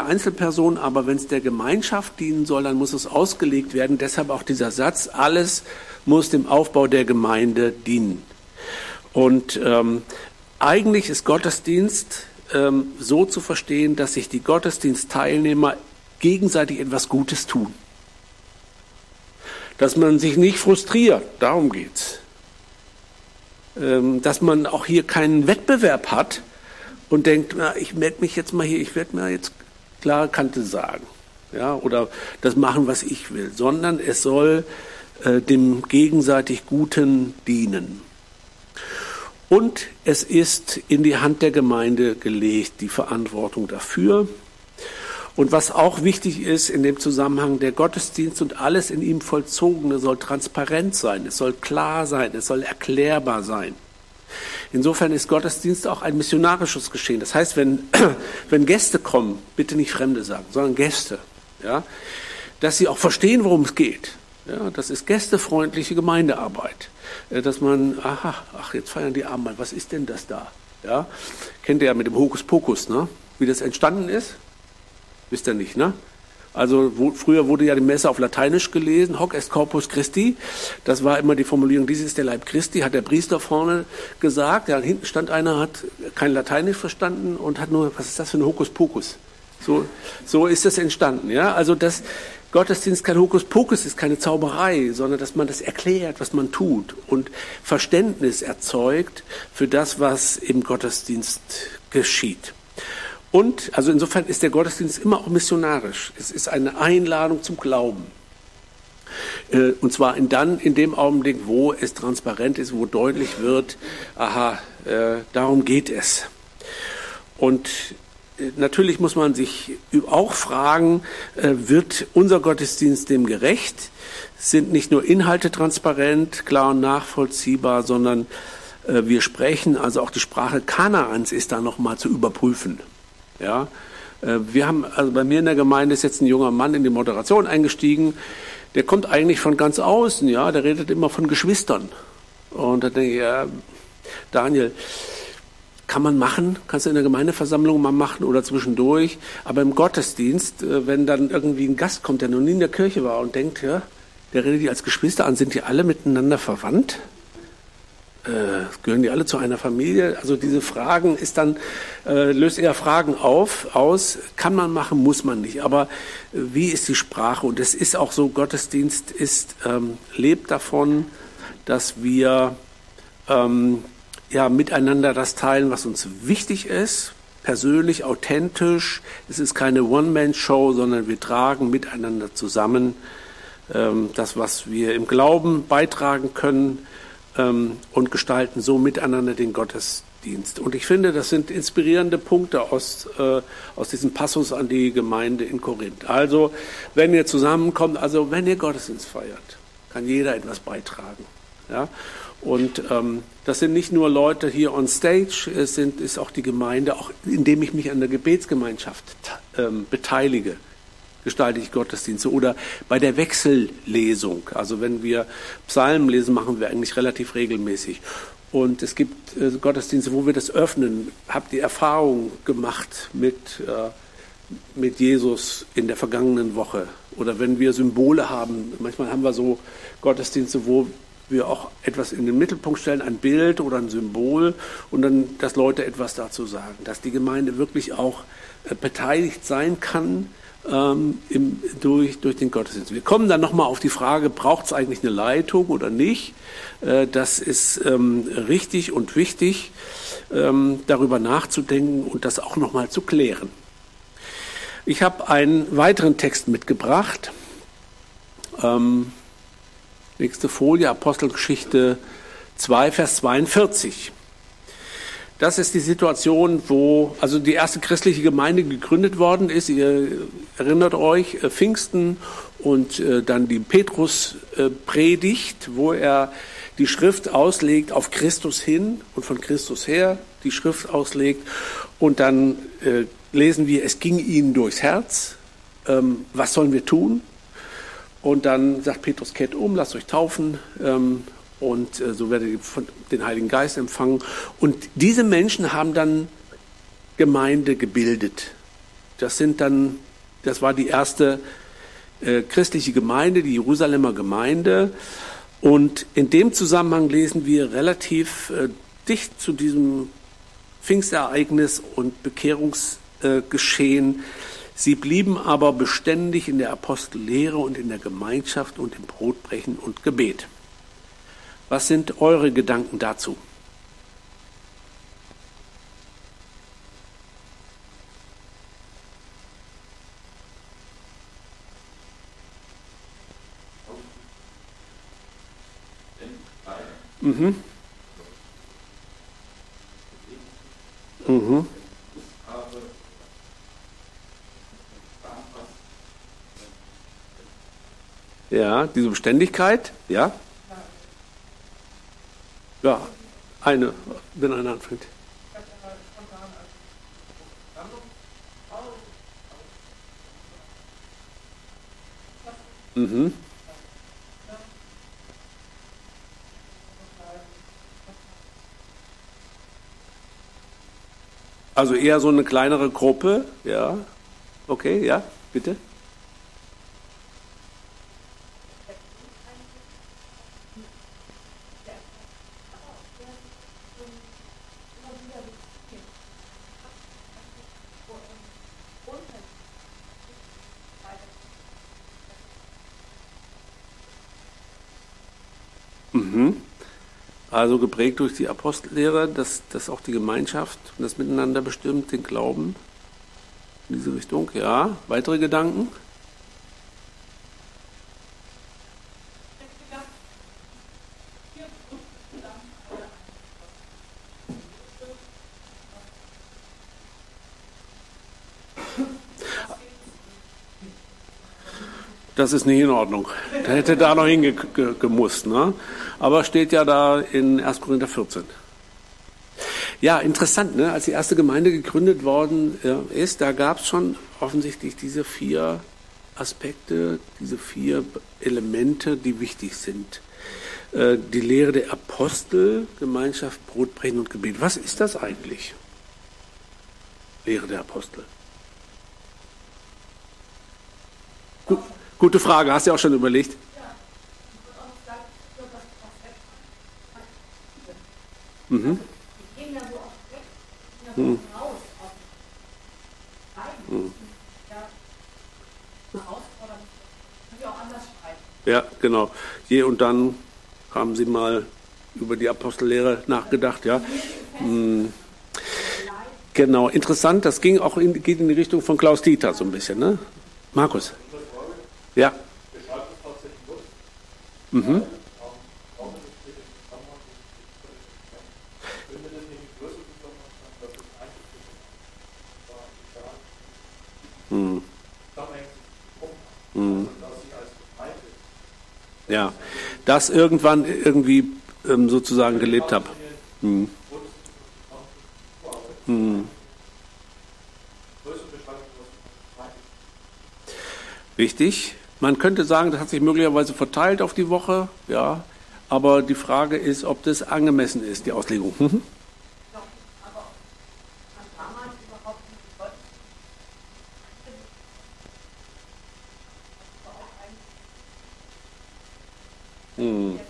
Einzelperson, aber wenn es der Gemeinschaft dienen soll, dann muss es ausgelegt werden. Deshalb auch dieser Satz, alles muss dem Aufbau der Gemeinde dienen. Und eigentlich ist Gottesdienst so zu verstehen, dass sich die Gottesdienstteilnehmer gegenseitig etwas Gutes tun. Dass man sich nicht frustriert, darum geht's. Dass man auch hier keinen Wettbewerb hat und denkt, na, ich melde mich jetzt mal hier, ich werde mir jetzt klare Kante sagen, ja, oder das machen, was ich will, sondern es soll dem gegenseitig Guten dienen. Und es ist in die Hand der Gemeinde gelegt, die Verantwortung dafür. Und was auch wichtig ist in dem Zusammenhang, der Gottesdienst und alles in ihm Vollzogene soll transparent sein, es soll klar sein, es soll erklärbar sein. Insofern ist Gottesdienst auch ein missionarisches Geschehen. Das heißt, wenn Gäste kommen, bitte nicht Fremde sagen, sondern Gäste, ja, dass sie auch verstehen, worum es geht. Ja, das ist gästefreundliche Gemeindearbeit. Dass man, jetzt feiern die Abendmahl, was ist denn das da? Ja, kennt ihr ja mit dem Hokuspokus, ne? Wie das entstanden ist? Wisst ihr nicht, ne? Also früher wurde ja die Messe auf Lateinisch gelesen, Hoc est Corpus Christi. Das war immer die Formulierung, dies ist der Leib Christi, hat der Priester vorne gesagt. Ja, hinten stand einer, hat kein Lateinisch verstanden und hat nur, was ist das für ein Hokuspokus? So ist das entstanden, ja? Also das Gottesdienst kein Hokuspokus ist, keine Zauberei, sondern dass man das erklärt, was man tut und Verständnis erzeugt für das, was im Gottesdienst geschieht. Und, also insofern ist der Gottesdienst immer auch missionarisch. Es ist eine Einladung zum Glauben. Und zwar in dem Augenblick, wo es transparent ist, wo deutlich wird, darum geht es. Und natürlich muss man sich auch fragen, wird unser Gottesdienst dem gerecht? Sind nicht nur Inhalte transparent, klar und nachvollziehbar, sondern wir sprechen, also auch die Sprache Kanaans ist da nochmal zu überprüfen. Ja, wir haben, also bei mir in der Gemeinde ist jetzt ein junger Mann in die Moderation eingestiegen, der kommt eigentlich von ganz außen, ja, der redet immer von Geschwistern. Und da denke ich, ja, Daniel, kann man machen, kannst du in der Gemeindeversammlung mal machen oder zwischendurch, aber im Gottesdienst, wenn dann irgendwie ein Gast kommt, der noch nie in der Kirche war und denkt, ja, der redet die als Geschwister an, sind die alle miteinander verwandt? Gehören die alle zu einer Familie? Also diese Fragen ist dann, löst eher Fragen aus, kann man machen, muss man nicht. Aber wie ist die Sprache? Und es ist auch so, Gottesdienst lebt davon, dass wir miteinander das teilen, was uns wichtig ist, persönlich, authentisch. Es ist keine One-Man-Show, sondern wir tragen miteinander zusammen das, was wir im Glauben beitragen können, und gestalten so miteinander den Gottesdienst. Und ich finde, das sind inspirierende Punkte aus diesem Passus an die Gemeinde in Korinth. Also, wenn ihr zusammenkommt, also wenn ihr Gottesdienst feiert, kann jeder etwas beitragen. Ja? Und das sind nicht nur Leute hier on stage, ist auch die Gemeinde, auch indem ich mich an der Gebetsgemeinschaft beteilige, gestalte ich Gottesdienste. Oder bei der Wechsellesung, also wenn wir Psalmen lesen, machen wir eigentlich relativ regelmäßig. Und es gibt Gottesdienste, wo wir das öffnen. Habt ihr Erfahrung gemacht mit Jesus in der vergangenen Woche? Oder wenn wir Symbole haben, manchmal haben wir so Gottesdienste, wo wir auch etwas in den Mittelpunkt stellen, ein Bild oder ein Symbol und dann, dass Leute etwas dazu sagen, dass die Gemeinde wirklich auch beteiligt sein kann durch den Gottesdienst. Wir kommen dann nochmal auf die Frage, braucht es eigentlich eine Leitung oder nicht? Das ist richtig und wichtig, darüber nachzudenken und das auch nochmal zu klären. Ich habe einen weiteren Text mitgebracht. Nächste Folie, Apostelgeschichte 2, Vers 42. Das ist die Situation, wo also die erste christliche Gemeinde gegründet worden ist. Ihr erinnert euch, Pfingsten und dann die Petrus-Predigt, wo er die Schrift auslegt auf Christus hin und von Christus her die Schrift auslegt. Und dann lesen wir, es ging ihnen durchs Herz. Was sollen wir tun? Und dann sagt Petrus, kehrt um, lasst euch taufen. Und so werdet ihr den Heiligen Geist empfangen. Und diese Menschen haben dann Gemeinde gebildet. das war die erste christliche Gemeinde, die Jerusalemer Gemeinde. Und in dem Zusammenhang lesen wir relativ dicht zu diesem Pfingstereignis und Bekehrungsgeschehen. Sie blieben aber beständig in der Apostellehre und in der Gemeinschaft und im Brotbrechen und Gebet. Was sind eure Gedanken dazu? Mhm. Mhm. Ja, diese Beständigkeit, ja. Ja, wenn einer anfängt. Mhm. Also eher so eine kleinere Gruppe, ja. Okay, ja, bitte. Mhm. Also geprägt durch die Apostellehre, dass auch die Gemeinschaft und das Miteinander bestimmt, den Glauben in diese Richtung. Ja, weitere Gedanken? Das ist nicht in Ordnung. Der hätte da noch hingemusst, ne? Aber steht ja da in 1. Korinther 14. Ja, interessant, ne? Als die erste Gemeinde gegründet worden ist, da gab es schon offensichtlich diese 4 Aspekte, diese 4 Elemente, die wichtig sind. Die Lehre der Apostel, Gemeinschaft, Brotbrechen und Gebet. Was ist das eigentlich? Lehre der Apostel. Gute Frage, hast du ja auch schon überlegt? Mhm. Mhm. Ja, genau. Je und dann haben sie mal über die Apostellehre nachgedacht, ja. Mhm. Genau, interessant, das geht in die Richtung von Klaus Dieter so ein bisschen, ne? Markus. Ja. Mhm. Mhm. Mhm. Ja, das irgendwann irgendwie sozusagen gelebt habe. Mhm. Mhm. Richtig. Man könnte sagen, das hat sich möglicherweise verteilt auf die Woche, ja. Aber die Frage ist, ob das angemessen ist, die Auslegung. Mhm. Mhm.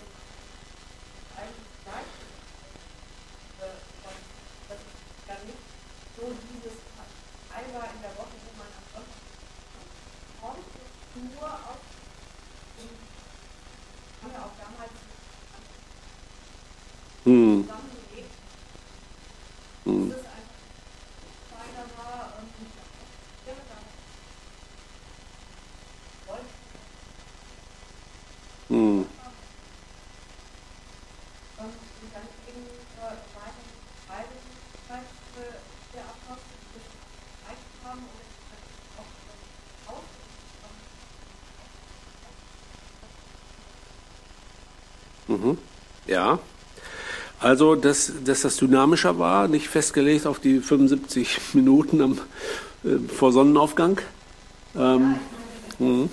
Mhm. Mhm. Mhm. Mhm. Ja. Also, dass das dynamischer war, nicht festgelegt auf die 75 Minuten vor Sonnenaufgang. Mhm. Mhm.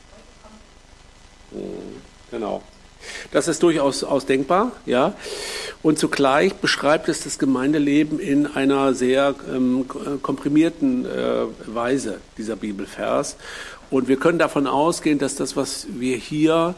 Mhm. Genau. Das ist durchaus ausdenkbar, ja. Und zugleich beschreibt es das Gemeindeleben in einer sehr komprimierten Weise, dieser Bibelvers. Und wir können davon ausgehen, dass das, was wir hier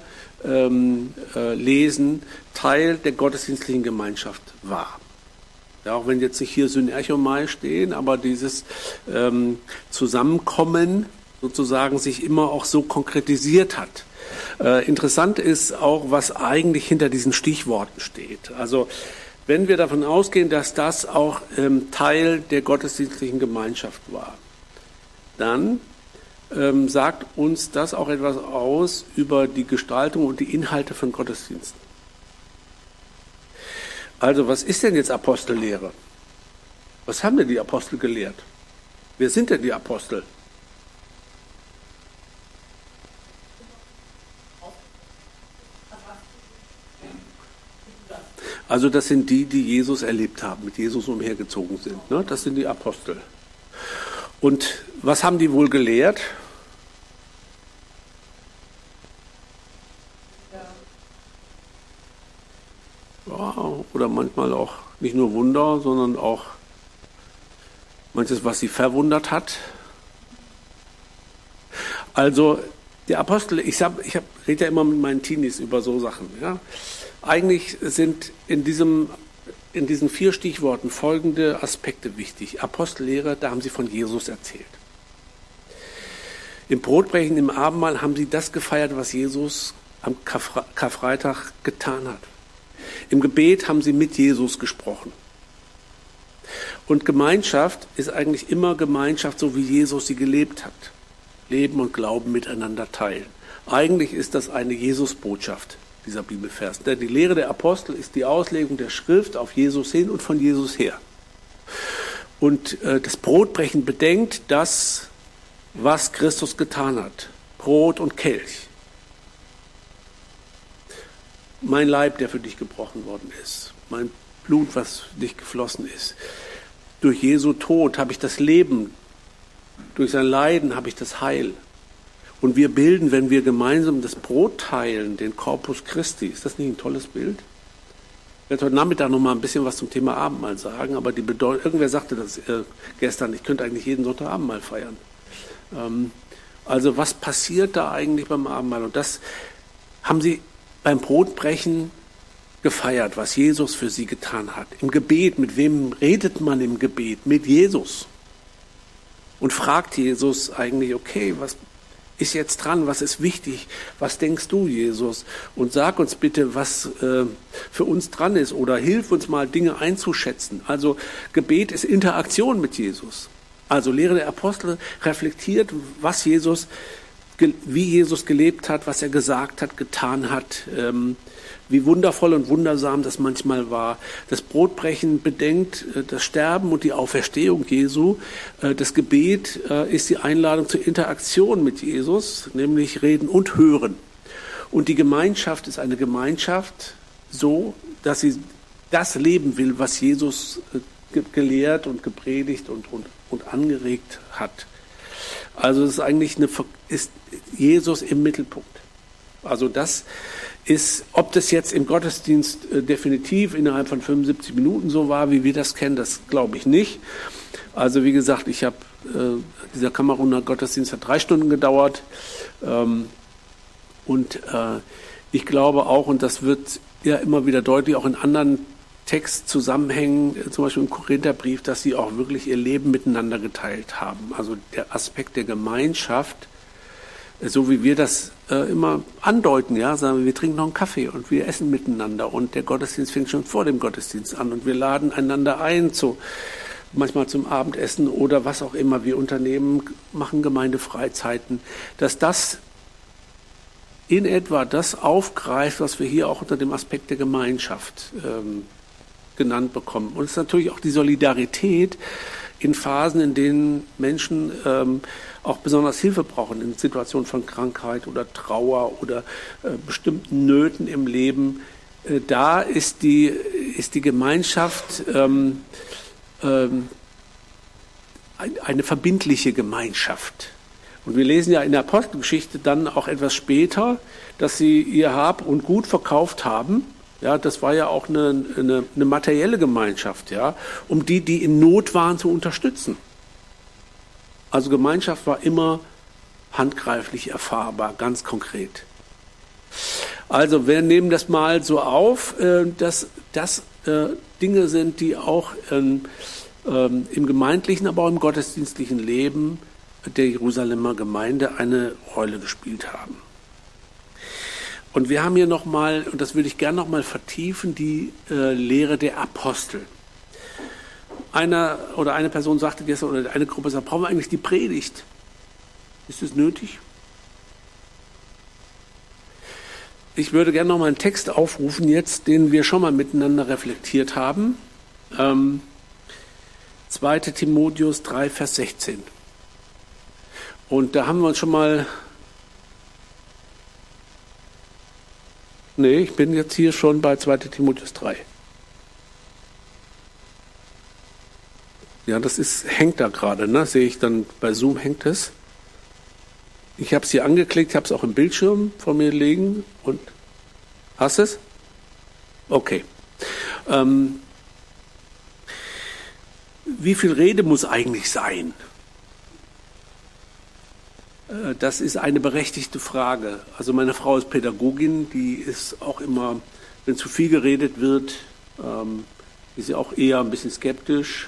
lesen, Teil der gottesdienstlichen Gemeinschaft war. Ja, auch wenn jetzt nicht hier Synerchomai stehen, aber dieses Zusammenkommen sozusagen sich immer auch so konkretisiert hat. Interessant ist auch, was eigentlich hinter diesen Stichworten steht. Also wenn wir davon ausgehen, dass das auch Teil der gottesdienstlichen Gemeinschaft war, dann sagt uns das auch etwas aus über die Gestaltung und die Inhalte von Gottesdiensten. Also was ist denn jetzt Apostellehre? Was haben denn die Apostel gelehrt? Wer sind denn die Apostel? Also das sind die, die Jesus erlebt haben, mit Jesus umhergezogen sind. Ne? Das sind die Apostel. Und was haben die wohl gelehrt? Ja, oder manchmal auch nicht nur Wunder, sondern auch manches, was sie verwundert hat. Also die Apostel, ich rede ja immer mit meinen Teenies über so Sachen. Ja. Eigentlich sind in diesen 4 Stichworten folgende Aspekte wichtig. Apostellehre, da haben sie von Jesus erzählt. Im Brotbrechen, im Abendmahl haben sie das gefeiert, was Jesus am Karfreitag getan hat. Im Gebet haben sie mit Jesus gesprochen. Und Gemeinschaft ist eigentlich immer Gemeinschaft, so wie Jesus sie gelebt hat. Leben und Glauben miteinander teilen. Eigentlich ist das eine Jesus-Botschaft, dieser Bibelvers. Denn die Lehre der Apostel ist die Auslegung der Schrift auf Jesus hin und von Jesus her. Und das Brotbrechen bedenkt das, was Christus getan hat. Brot und Kelch. Mein Leib, der für dich gebrochen worden ist. Mein Blut, was für dich geflossen ist. Durch Jesu Tod habe ich das Leben. Durch sein Leiden habe ich das Heil. Und wir bilden, wenn wir gemeinsam das Brot teilen, den Corpus Christi. Ist das nicht ein tolles Bild? Ich werde heute Nachmittag noch mal ein bisschen was zum Thema Abendmahl sagen, aber die Bedeutung, irgendwer sagte das gestern, ich könnte eigentlich jeden Sonntag Abendmahl feiern. Also was passiert da eigentlich beim Abendmahl? Und das haben sie beim Brotbrechen gefeiert, was Jesus für sie getan hat. Im Gebet, mit wem redet man im Gebet? Mit Jesus. Und fragt Jesus eigentlich, okay, was ist jetzt dran, was ist wichtig, was denkst du, Jesus? Und sag uns bitte, was für uns dran ist oder hilf uns mal, Dinge einzuschätzen. Also Gebet ist Interaktion mit Jesus. Also Lehre der Apostel reflektiert, wie Jesus gelebt hat, was er gesagt hat, getan hat, wie wundervoll und wundersam das manchmal war. Das Brotbrechen bedenkt das Sterben und die Auferstehung Jesu. Das Gebet ist die Einladung zur Interaktion mit Jesus, nämlich reden und hören. Und die Gemeinschaft ist eine Gemeinschaft so, dass sie das leben will, was Jesus gelehrt und gepredigt und angeregt hat. Also es ist eigentlich ist Jesus im Mittelpunkt. Also das ist, ob das jetzt im Gottesdienst definitiv innerhalb von 75 Minuten so war, wie wir das kennen, das glaube ich nicht. Also wie gesagt, dieser Kameruner Gottesdienst hat 3 Stunden gedauert. Und ich glaube auch, und das wird ja immer wieder deutlich, auch in anderen Textzusammenhängen, zum Beispiel im Korintherbrief, dass sie auch wirklich ihr Leben miteinander geteilt haben. Also der Aspekt der Gemeinschaft, so wie wir das immer andeuten, ja, sagen wir trinken noch einen Kaffee und wir essen miteinander und der Gottesdienst fängt schon vor dem Gottesdienst an und wir laden einander ein, manchmal zum Abendessen oder was auch immer wir unternehmen, machen Gemeindefreizeiten, dass das in etwa das aufgreift, was wir hier auch unter dem Aspekt der Gemeinschaft genannt bekommen. Und es ist natürlich auch die Solidarität in Phasen, in denen Menschen auch besonders Hilfe brauchen, in Situationen von Krankheit oder Trauer oder bestimmten Nöten im Leben. Da ist die Gemeinschaft eine verbindliche Gemeinschaft. Und wir lesen ja in der Apostelgeschichte dann auch etwas später, dass sie ihr Hab und Gut verkauft haben Ja, das war ja auch eine materielle Gemeinschaft, ja, um die in Not waren, zu unterstützen. Also Gemeinschaft war immer handgreiflich erfahrbar, ganz konkret. Also wir nehmen das mal so auf, dass das Dinge sind, die auch im gemeindlichen, aber auch im gottesdienstlichen Leben der Jerusalemer Gemeinde eine Rolle gespielt haben. Und wir haben hier nochmal, und das würde ich gerne nochmal vertiefen, die Lehre der Apostel. Eine Person sagte gestern, oder eine Gruppe sagt, brauchen wir eigentlich die Predigt? Ist es nötig? Ich würde gerne nochmal einen Text aufrufen jetzt, den wir schon mal miteinander reflektiert haben. 2. Timotheus 3, Vers 16. Und da haben wir uns schon mal... Nee, ich bin jetzt hier schon bei 2. Timotheus 3. Ja, hängt da gerade, ne? Sehe ich dann, bei Zoom hängt es. Ich habe es hier angeklickt, habe es auch im Bildschirm vor mir liegen. Und hast du es? Okay. Wie viel Rede muss eigentlich sein? Das ist eine berechtigte Frage. Also meine Frau ist Pädagogin, die ist auch immer, wenn zu viel geredet wird, ist sie auch eher ein bisschen skeptisch.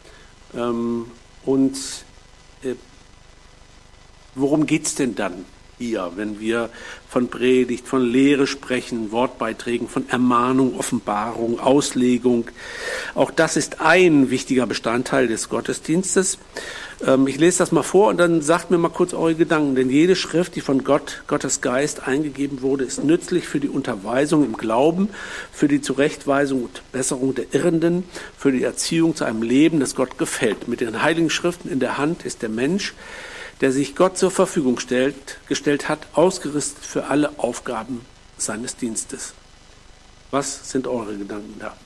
Worum geht es denn dann hier, wenn wir von Predigt, von Lehre sprechen, Wortbeiträgen, von Ermahnung, Offenbarung, Auslegung? Auch das ist ein wichtiger Bestandteil des Gottesdienstes. Ich lese das mal vor und dann sagt mir mal kurz eure Gedanken. Denn jede Schrift, die von Gottes Geist eingegeben wurde, ist nützlich für die Unterweisung im Glauben, für die Zurechtweisung und Besserung der Irrenden, für die Erziehung zu einem Leben, das Gott gefällt. Mit den Heiligen Schriften in der Hand ist der Mensch, der sich Gott zur Verfügung gestellt hat, ausgerüstet für alle Aufgaben seines Dienstes. Was sind eure Gedanken da?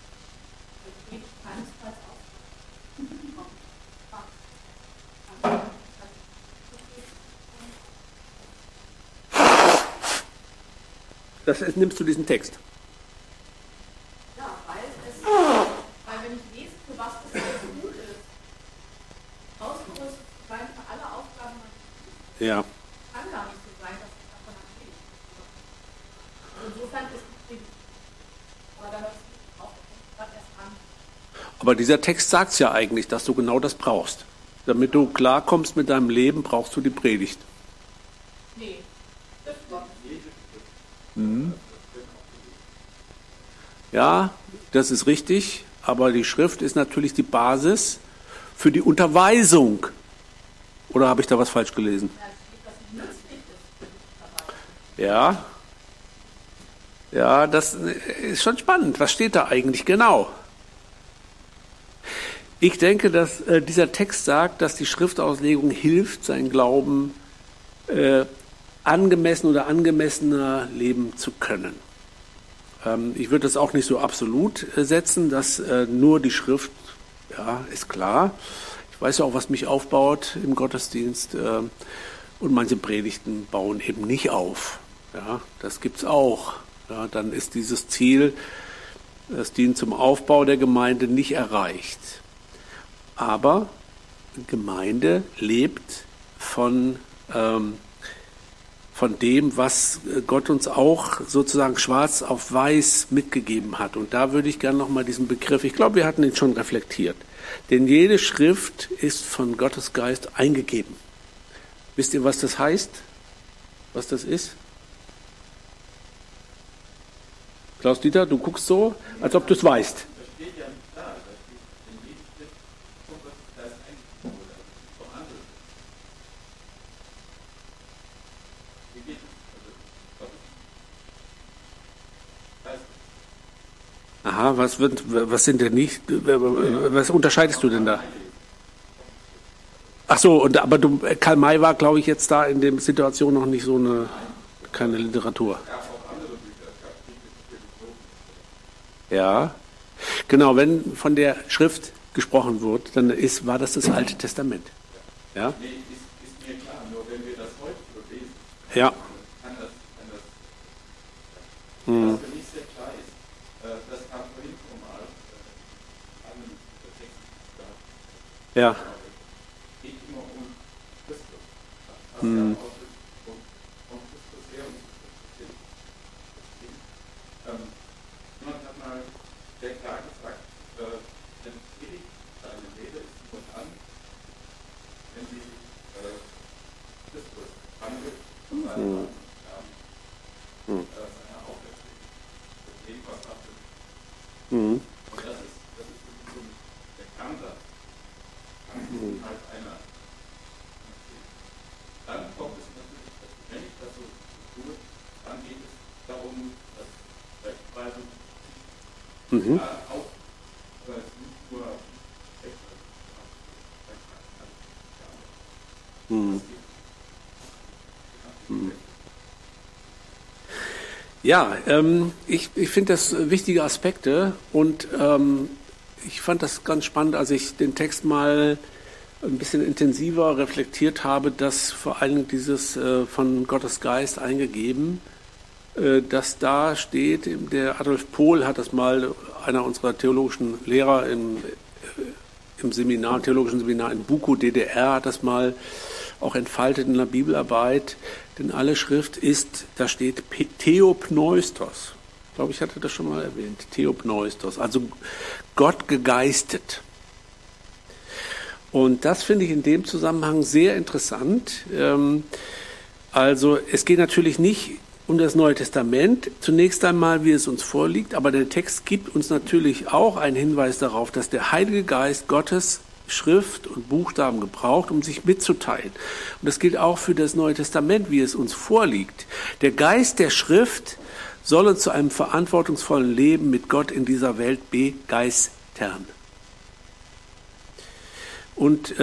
Nimmst du diesen Text? Ja, weil wenn ich lese, für was das alles gut ist, ausgerüstet zu sein für alle Aufgaben, Ja. kann gar nicht so sein, dass ich davon abhängig bin. Insofern ist die Predigt. Aber da hört es auch gerade erst an. Aber dieser Text sagt es ja eigentlich, dass du genau das brauchst. Damit du klarkommst mit deinem Leben, brauchst du die Predigt. Nee, das Gott. Ja, das ist richtig, aber die Schrift ist natürlich die Basis für die Unterweisung. Oder habe ich da was falsch gelesen? Ja. Ja, das ist schon spannend. Was steht da eigentlich genau? Ich denke, dass dieser Text sagt, dass die Schriftauslegung hilft, seinen Glauben angemessen oder angemessener leben zu können. Ich würde das auch nicht so absolut setzen, dass nur die Schrift, ja, ist klar. Ich weiß ja auch, was mich aufbaut im Gottesdienst und manche Predigten bauen eben nicht auf. Ja, das gibt's auch. Ja, dann ist dieses Ziel, das dient zum Aufbau der Gemeinde, nicht erreicht. Aber Gemeinde lebt von dem, was Gott uns auch sozusagen schwarz auf weiß mitgegeben hat. Und da würde ich gerne nochmal diesen Begriff, ich glaube, wir hatten ihn schon reflektiert. Denn jede Schrift ist von Gottes Geist eingegeben. Wisst ihr, was das heißt? Was das ist? Klaus-Dieter, du guckst so, als ob du es weißt. Aha, was sind denn nicht, was unterscheidest du denn da? Ach so, aber Karl May war, glaube ich, jetzt da in der Situation noch nicht so keine Literatur. Ja, genau, wenn von der Schrift gesprochen wird, dann war das Alte Testament. Ja? Nee, ist mir klar, nur wenn wir das heute so lesen, ja. kann das was für mich sehr klar ist, Ja. Es geht immer um Christus. Was ja auch von Christus her und Christus hin. Jemand hat mal sehr klar gesagt, wenn Predigt seine Rede ist nur dann, wenn sie Christus handelt und seine Aufwärtsweg, das Leben, was abgibt. Und das ist so der Kernsatz. Halt einer. Dann kommt es natürlich, wenn ich das so tue, dann geht es darum, dass Rechtweisung auch nicht nur Ja, ich finde das wichtige Aspekte und ich fand das ganz spannend, als ich den Text mal ein bisschen intensiver reflektiert habe, dass vor allem dieses von Gottes Geist eingegeben, dass da steht, der Adolf Pohl hat das mal, einer unserer theologischen Lehrer im Seminar, theologischen Seminar in Buko, DDR, hat das mal auch entfaltet in der Bibelarbeit, denn alle Schrift ist, da steht Theopneustos. Ich glaube, ich hatte das schon mal erwähnt, Theopneustos, also Gott gegeistet. Und das finde ich in dem Zusammenhang sehr interessant. Also es geht natürlich nicht um das Neue Testament, zunächst einmal, wie es uns vorliegt, aber der Text gibt uns natürlich auch einen Hinweis darauf, dass der Heilige Geist Gottes Schrift und Buchstaben gebraucht, um sich mitzuteilen. Und das gilt auch für das Neue Testament, wie es uns vorliegt. Der Geist der Schrift soll uns zu einem verantwortungsvollen Leben mit Gott in dieser Welt begeistern. Und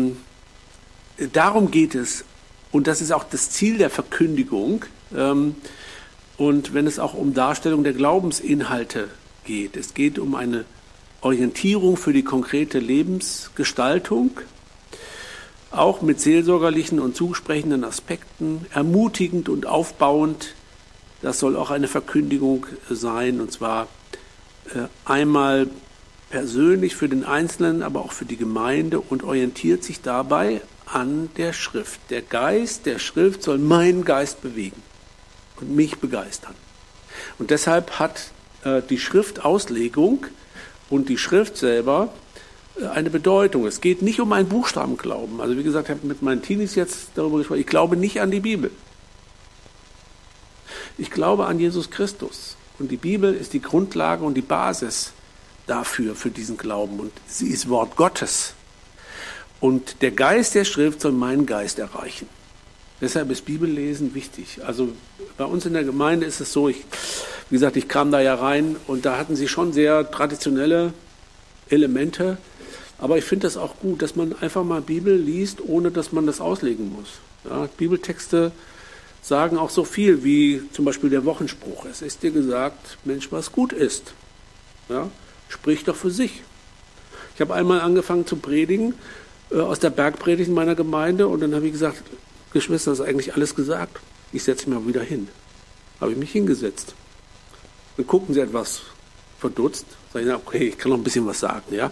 darum geht es. Und das ist auch das Ziel der Verkündigung. Und wenn es auch um Darstellung der Glaubensinhalte geht. Es geht um eine Orientierung für die konkrete Lebensgestaltung, auch mit seelsorgerlichen und zusprechenden Aspekten, ermutigend und aufbauend. Das soll auch eine Verkündigung sein, und zwar einmal persönlich für den Einzelnen, aber auch für die Gemeinde, und orientiert sich dabei an der Schrift. Der Geist der Schrift soll meinen Geist bewegen und mich begeistern. Und deshalb hat die Schriftauslegung und die Schrift selber eine Bedeutung. Es geht nicht um einen Buchstabenglauben. Also wie gesagt, ich habe mit meinen Teenies jetzt darüber gesprochen, ich glaube nicht an die Bibel. Ich glaube an Jesus Christus. Und die Bibel ist die Grundlage und die Basis dafür, für diesen Glauben. Und sie ist Wort Gottes. Und der Geist der Schrift soll meinen Geist erreichen. Deshalb ist Bibellesen wichtig. Also bei uns in der Gemeinde ist es so, wie gesagt, ich kam da ja rein und da hatten sie schon sehr traditionelle Elemente. Aber ich finde das auch gut, dass man einfach mal Bibel liest, ohne dass man das auslegen muss. Ja, Bibeltexte sagen auch so viel wie zum Beispiel der Wochenspruch. Es ist dir gesagt, Mensch, was gut ist. Ja, sprich doch für sich. Ich habe einmal angefangen zu predigen aus der Bergpredigt in meiner Gemeinde und dann habe ich gesagt, Geschwister, das ist eigentlich alles gesagt. Ich setze mich mal wieder hin. Habe ich mich hingesetzt. Dann gucken sie etwas verdutzt. Sag ich, okay, ich kann noch ein bisschen was sagen. Ja?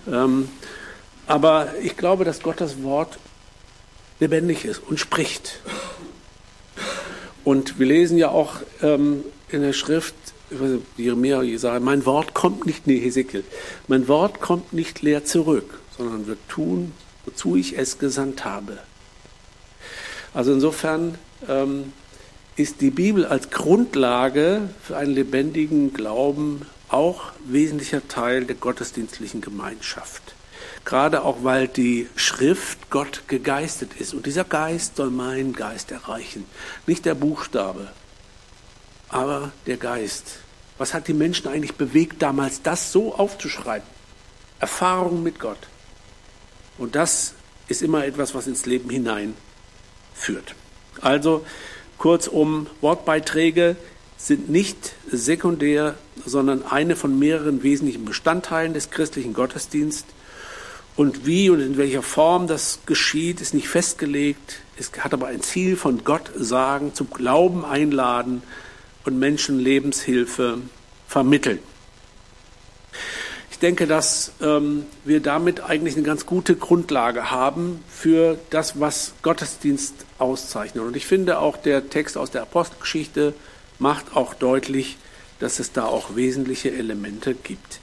Aber ich glaube, dass Gottes Wort lebendig ist und spricht. Und wir lesen ja auch in der Schrift, Jeremia, Jesaja, mein Wort kommt nicht, Hesekiel, mein Wort kommt nicht leer zurück, sondern wird tun, wozu ich es gesandt habe. Also insofern ist die Bibel als Grundlage für einen lebendigen Glauben auch wesentlicher Teil der gottesdienstlichen Gemeinschaft. Gerade auch, weil die Schrift Gott gegeistet ist. Und dieser Geist soll meinen Geist erreichen. Nicht der Buchstabe, aber der Geist. Was hat die Menschen eigentlich bewegt, damals das so aufzuschreiben? Erfahrung mit Gott. Und das ist immer etwas, was ins Leben hineinführt. Also kurzum, Wortbeiträge sind nicht sekundär, sondern eine von mehreren wesentlichen Bestandteilen des christlichen Gottesdienstes. Und wie und in welcher Form das geschieht, ist nicht festgelegt. Es hat aber ein Ziel von Gott sagen, zum Glauben einladen und Menschen Lebenshilfe vermitteln. Ich Ich denke, dass wir damit eigentlich eine ganz gute Grundlage haben für das, was Gottesdienst auszeichnet. Und ich finde auch, der Text aus der Apostelgeschichte macht auch deutlich, dass es da auch wesentliche Elemente gibt.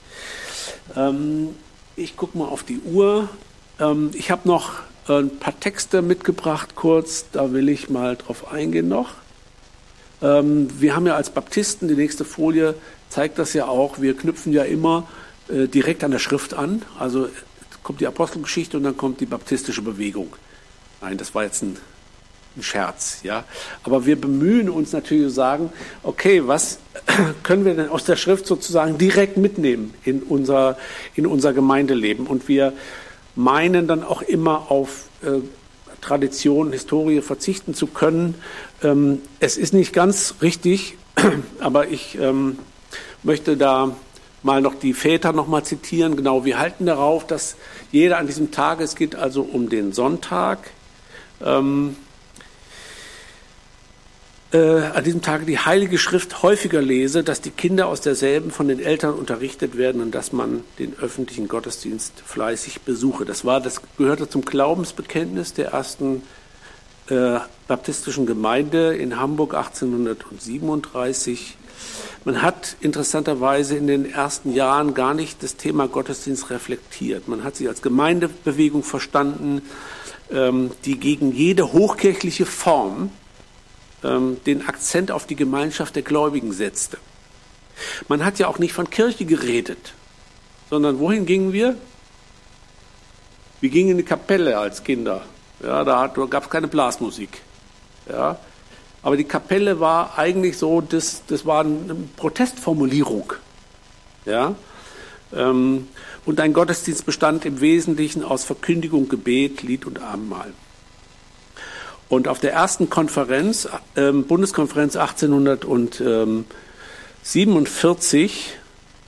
Ich gucke mal auf die Uhr. Ich habe noch ein paar Texte mitgebracht, kurz. Da will ich mal drauf eingehen noch. Wir haben ja als Baptisten, die nächste Folie zeigt das ja auch, wir knüpfen ja immer direkt an der Schrift an. Also kommt die Apostelgeschichte und dann kommt die baptistische Bewegung. Nein, das war jetzt ein Scherz, ja. Aber wir bemühen uns natürlich zu sagen, okay, was können wir denn aus der Schrift sozusagen direkt mitnehmen in unser Gemeindeleben? Und wir meinen dann auch immer auf Tradition, Historie verzichten zu können. Es ist nicht ganz richtig, aber ich möchte da mal noch die Väter noch mal zitieren. Genau, wir halten darauf, dass jeder an diesem Tag, es geht also um den Sonntag, an diesem Tag die Heilige Schrift häufiger lese, dass die Kinder aus derselben von den Eltern unterrichtet werden und dass man den öffentlichen Gottesdienst fleißig besuche. Das gehörte zum Glaubensbekenntnis der ersten baptistischen Gemeinde in Hamburg 1837. Man hat interessanterweise in den ersten Jahren gar nicht das Thema Gottesdienst reflektiert. Man hat sich als Gemeindebewegung verstanden, die gegen jede hochkirchliche Form den Akzent auf die Gemeinschaft der Gläubigen setzte. Man hat ja auch nicht von Kirche geredet, sondern wohin gingen wir? Wir gingen in die Kapelle als Kinder. Ja, da gab es keine Blasmusik. Ja. Aber die Kapelle war eigentlich so, das war eine Protestformulierung. Ja? Und ein Gottesdienst bestand im Wesentlichen aus Verkündigung, Gebet, Lied und Abendmahl. Und auf der ersten Konferenz, Bundeskonferenz 1847,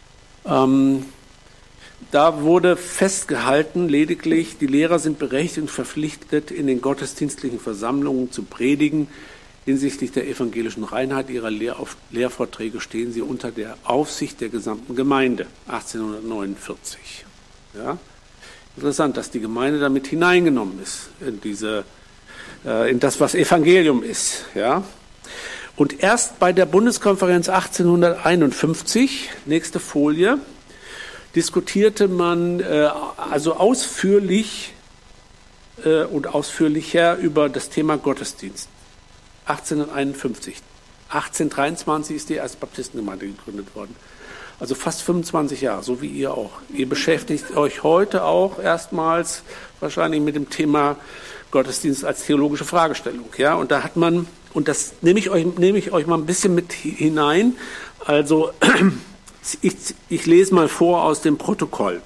da wurde festgehalten, lediglich die Lehrer sind berechtigt und verpflichtet, in den gottesdienstlichen Versammlungen zu predigen. Hinsichtlich der evangelischen Reinheit ihrer Lehrvorträge stehen sie unter der Aufsicht der gesamten Gemeinde, 1849. Ja? Interessant, dass die Gemeinde damit hineingenommen ist in das, was Evangelium ist. Ja? Und erst bei der Bundeskonferenz 1851, nächste Folie, diskutierte man also ausführlich und ausführlicher über das Thema Gottesdienst. 1851. 1823 ist die erste Baptistengemeinde gegründet worden. Also fast 25 Jahre, so wie ihr auch. Ihr beschäftigt euch heute auch erstmals wahrscheinlich mit dem Thema Gottesdienst als theologische Fragestellung. Ja? Und da hat man, und das nehme ich euch mal ein bisschen mit hinein, also ich lese mal vor aus dem Protokoll.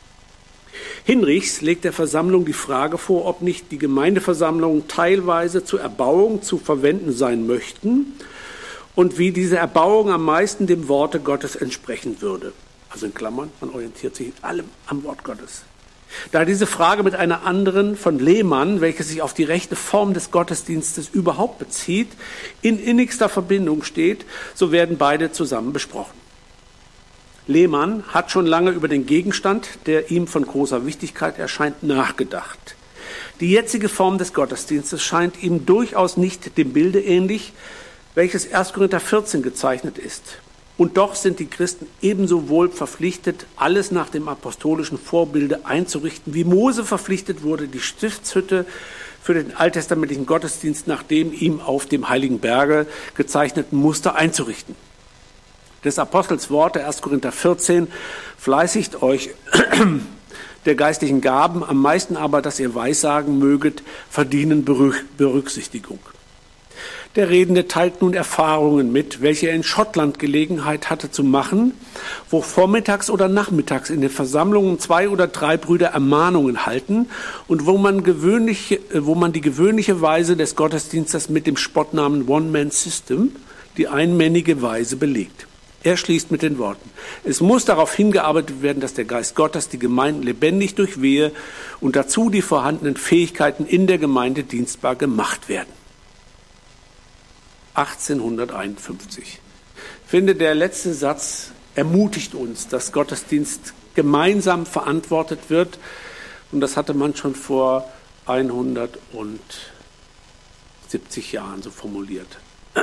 Hinrichs legt der Versammlung die Frage vor, ob nicht die Gemeindeversammlungen teilweise zur Erbauung zu verwenden sein möchten und wie diese Erbauung am meisten dem Worte Gottes entsprechen würde. Also in Klammern, man orientiert sich in allem am Wort Gottes. Da diese Frage mit einer anderen von Lehmann, welche sich auf die rechte Form des Gottesdienstes überhaupt bezieht, in innigster Verbindung steht, so werden beide zusammen besprochen. Lehmann hat schon lange über den Gegenstand, der ihm von großer Wichtigkeit erscheint, nachgedacht. Die jetzige Form des Gottesdienstes scheint ihm durchaus nicht dem Bilde ähnlich, welches 1. Korinther 14 gezeichnet ist. Und doch sind die Christen ebenso wohl verpflichtet, alles nach dem apostolischen Vorbilde einzurichten, wie Mose verpflichtet wurde, die Stiftshütte für den alttestamentlichen Gottesdienst nach dem ihm auf dem Heiligen Berge gezeichneten Muster einzurichten. Des Apostels Worte, 1. Korinther 14, fleißigt euch der geistlichen Gaben, am meisten aber, dass ihr Weissagen möget, verdienen Berücksichtigung. Der Redende teilt nun Erfahrungen mit, welche er in Schottland Gelegenheit hatte zu machen, wo vormittags oder nachmittags in den Versammlungen 2 oder 3 Brüder Ermahnungen halten und wo man die gewöhnliche Weise des Gottesdienstes mit dem Spottnamen One-Man-System, die einmännige Weise, belegt. Er schließt mit den Worten: Es muss darauf hingearbeitet werden, dass der Geist Gottes die Gemeinden lebendig durchwehe und dazu die vorhandenen Fähigkeiten in der Gemeinde dienstbar gemacht werden. 1851. Ich finde, der letzte Satz ermutigt uns, dass Gottesdienst gemeinsam verantwortet wird. Und das hatte man schon vor 170 Jahren so formuliert.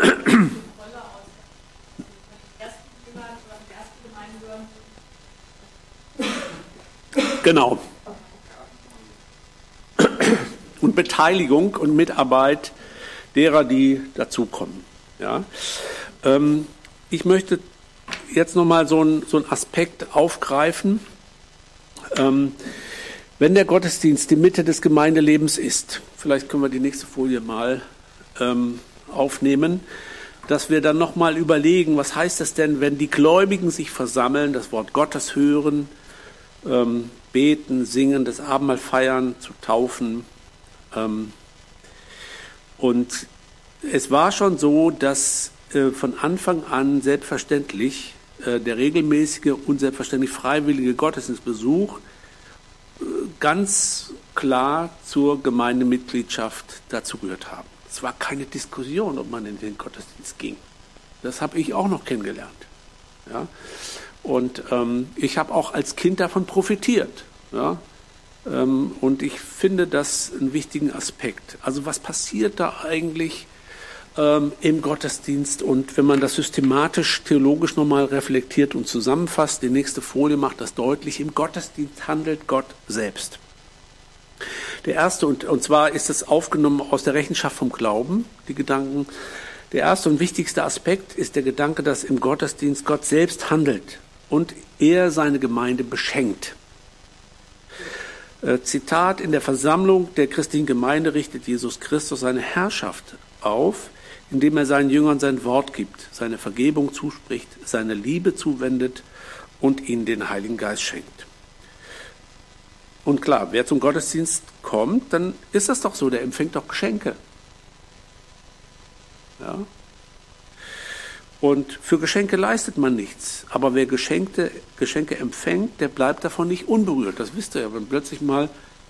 Genau. Und Beteiligung und Mitarbeit derer, die dazukommen. Ja. Ich möchte jetzt nochmal so einen Aspekt aufgreifen. Wenn der Gottesdienst die Mitte des Gemeindelebens ist, vielleicht können wir die nächste Folie mal aufnehmen, dass wir dann nochmal überlegen, was heißt das denn, wenn die Gläubigen sich versammeln, das Wort Gottes hören, beten, singen, das Abendmahl feiern, zu taufen. Und es war schon so, dass von Anfang an selbstverständlich der regelmäßige und selbstverständlich freiwillige Gottesdienstbesuch ganz klar zur Gemeindemitgliedschaft dazugehört haben. Es war keine Diskussion, ob man in den Gottesdienst ging. Das habe ich auch noch kennengelernt. Ja? Und ich habe auch als Kind davon profitiert. Ja? Und ich finde das einen wichtigen Aspekt. Also was passiert da eigentlich im Gottesdienst? Und wenn man das systematisch, theologisch nochmal reflektiert und zusammenfasst, die nächste Folie macht das deutlich, im Gottesdienst handelt Gott selbst. Der erste, und zwar ist es aufgenommen aus der Rechenschaft vom Glauben, die Gedanken. Der erste und wichtigste Aspekt ist der Gedanke, dass im Gottesdienst Gott selbst handelt und er seine Gemeinde beschenkt. Zitat: In der Versammlung der christlichen Gemeinde richtet Jesus Christus seine Herrschaft auf, indem er seinen Jüngern sein Wort gibt, seine Vergebung zuspricht, seine Liebe zuwendet und ihnen den Heiligen Geist schenkt. Und klar, wer zum Gottesdienst kommt, dann ist das doch so, der empfängt doch Geschenke. Ja? Und für Geschenke leistet man nichts. Aber wer Geschenke empfängt, der bleibt davon nicht unberührt. Das wisst ihr ja, wenn plötzlich mal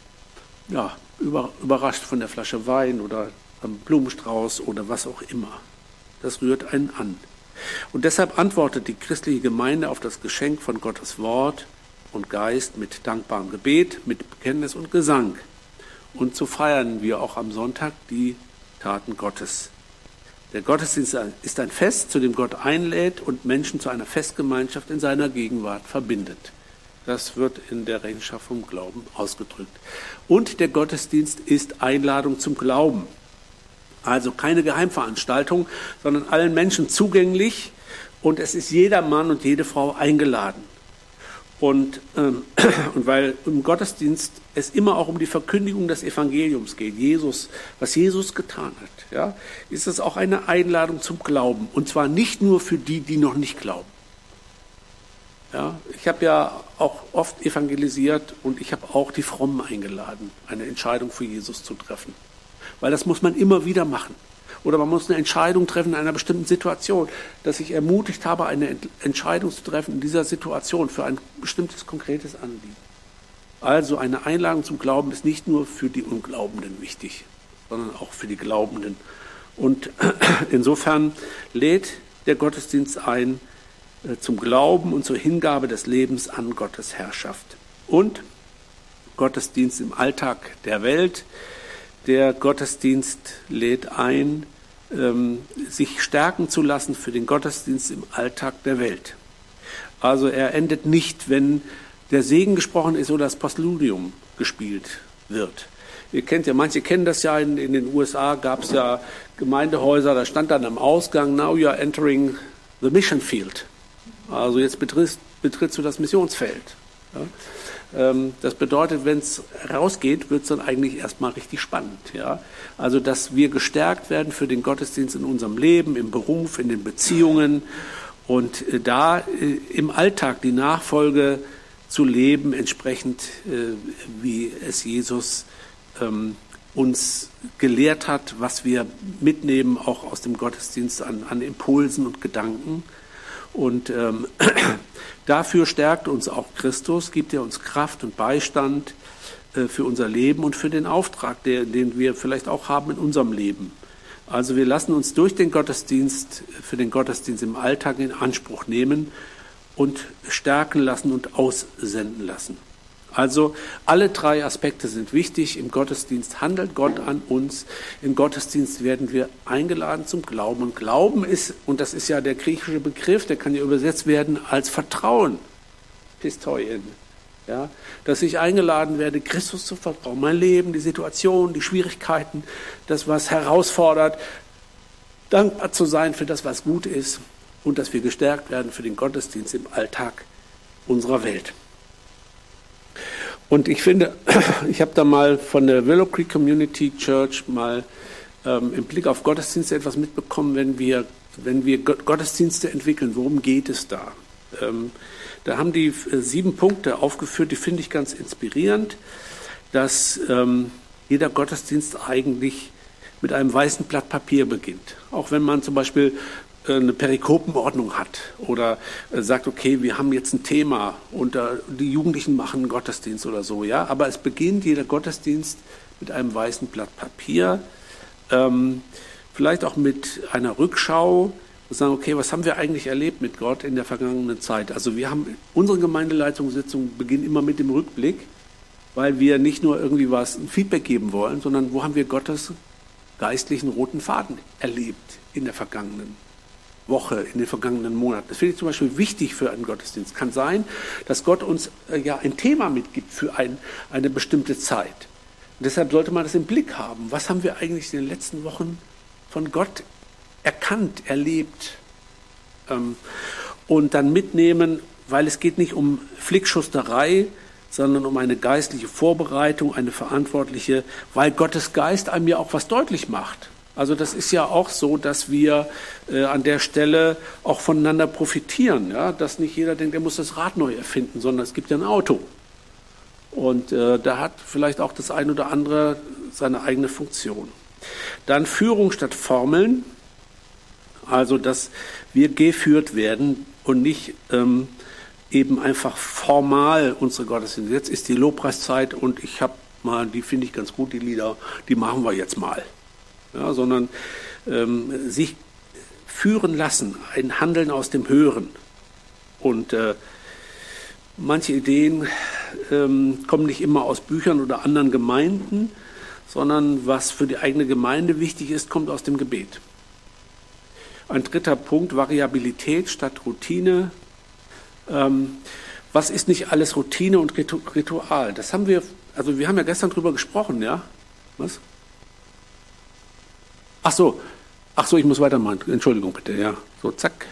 überrascht von der Flasche Wein oder einem Blumenstrauß oder was auch immer. Das rührt einen an. Und deshalb antwortet die christliche Gemeinde auf das Geschenk von Gottes Wort und Geist mit dankbarem Gebet, mit Bekenntnis und Gesang. Und so feiern wir auch am Sonntag die Taten Gottes. Der Gottesdienst ist ein Fest, zu dem Gott einlädt und Menschen zu einer Festgemeinschaft in seiner Gegenwart verbindet. Das wird in der Rechenschaft vom Glauben ausgedrückt. Und der Gottesdienst ist Einladung zum Glauben. Also keine Geheimveranstaltung, sondern allen Menschen zugänglich. Und es ist jeder Mann und jede Frau eingeladen. Und weil im Gottesdienst es immer auch um die Verkündigung des Evangeliums geht, was Jesus getan hat, ja, ist es auch eine Einladung zum Glauben. Und zwar nicht nur für die, die noch nicht glauben. Ja, ich habe ja auch oft evangelisiert und ich habe auch die Frommen eingeladen, eine Entscheidung für Jesus zu treffen. Weil das muss man immer wieder machen. Oder man muss eine Entscheidung treffen in einer bestimmten Situation, dass ich ermutigt habe, eine Entscheidung zu treffen in dieser Situation für ein bestimmtes, konkretes Anliegen. Also eine Einladung zum Glauben ist nicht nur für die Unglaubenden wichtig, sondern auch für die Glaubenden. Und insofern lädt der Gottesdienst ein zum Glauben und zur Hingabe des Lebens an Gottes Herrschaft. Und Gottesdienst im Alltag der Welt. Der Gottesdienst lädt ein, sich stärken zu lassen für den Gottesdienst im Alltag der Welt. Also er endet nicht, wenn der Segen gesprochen ist oder das Postludium gespielt wird. Ihr kennt ja, manche kennen das ja, in den USA gab es ja Gemeindehäuser, da stand dann am Ausgang, now you are entering the mission field. Also jetzt betrittst du das Missionsfeld. Ja? Das bedeutet, wenn es rausgeht, wird es dann eigentlich erstmal richtig spannend. Ja? Also, dass wir gestärkt werden für den Gottesdienst in unserem Leben, im Beruf, in den Beziehungen und da im Alltag die Nachfolge zu leben, entsprechend wie es Jesus uns gelehrt hat, was wir mitnehmen, auch aus dem Gottesdienst an Impulsen und Gedanken. Und dafür stärkt uns auch Christus, gibt er uns Kraft und Beistand für unser Leben und für den Auftrag, den wir vielleicht auch haben in unserem Leben. Also wir lassen uns durch den Gottesdienst, für den Gottesdienst im Alltag in Anspruch nehmen und stärken lassen und aussenden lassen. Also alle 3 Aspekte sind wichtig. Im Gottesdienst handelt Gott an uns. Im Gottesdienst werden wir eingeladen zum Glauben. Und Glauben ist, und das ist ja der griechische Begriff, der kann ja übersetzt werden als Vertrauen, Pistoien. Ja, dass ich eingeladen werde, Christus zu vertrauen. Mein Leben, die Situation, die Schwierigkeiten, das, was herausfordert, dankbar zu sein für das, was gut ist und dass wir gestärkt werden für den Gottesdienst im Alltag unserer Welt. Und ich finde, ich habe da mal von der Willow Creek Community Church mal im Blick auf Gottesdienste etwas mitbekommen, wenn wir Gottesdienste entwickeln, worum geht es da? Da haben die 7 Punkte aufgeführt, die finde ich ganz inspirierend, dass jeder Gottesdienst eigentlich mit einem weißen Blatt Papier beginnt. Auch wenn man zum Beispiel eine Perikopenordnung hat oder sagt, okay, wir haben jetzt ein Thema und die Jugendlichen machen einen Gottesdienst oder so, ja. Aber es beginnt jeder Gottesdienst mit einem weißen Blatt Papier, vielleicht auch mit einer Rückschau und sagen, okay, was haben wir eigentlich erlebt mit Gott in der vergangenen Zeit? Also wir haben unsere Gemeindeleitungssitzung beginnt immer mit dem Rückblick, weil wir nicht nur irgendwie ein Feedback geben wollen, sondern wo haben wir Gottes geistlichen roten Faden erlebt in der vergangenen Woche, in den vergangenen Monaten. Das finde ich zum Beispiel wichtig für einen Gottesdienst. Kann sein, dass Gott uns ein Thema mitgibt für eine bestimmte Zeit. Und deshalb sollte man das im Blick haben. Was haben wir eigentlich in den letzten Wochen von Gott erkannt, erlebt und dann mitnehmen, weil es geht nicht um Flickschusterei, sondern um eine geistliche Vorbereitung, eine verantwortliche, weil Gottes Geist einem ja auch was deutlich macht. Also das ist ja auch so, dass wir an der Stelle auch voneinander profitieren, ja? Dass nicht jeder denkt, er muss das Rad neu erfinden, sondern es gibt ja ein Auto. Und da hat vielleicht auch das ein oder andere seine eigene Funktion. Dann Führung statt Formeln, also dass wir geführt werden und nicht eben einfach formal unsere Gottesdienste. Jetzt ist die Lobpreiszeit und ich habe mal, die finde ich ganz gut, die Lieder, die machen wir jetzt mal. Ja, sondern sich führen lassen, ein Handeln aus dem Hören. Und manche Ideen kommen nicht immer aus Büchern oder anderen Gemeinden, sondern was für die eigene Gemeinde wichtig ist, kommt aus dem Gebet. Ein 3. Punkt, Variabilität statt Routine. Was ist nicht alles Routine und Ritual? Das haben wir haben ja gestern drüber gesprochen, ja? Was? Ach so, ich muss weitermachen. Entschuldigung bitte, ja. So, zack.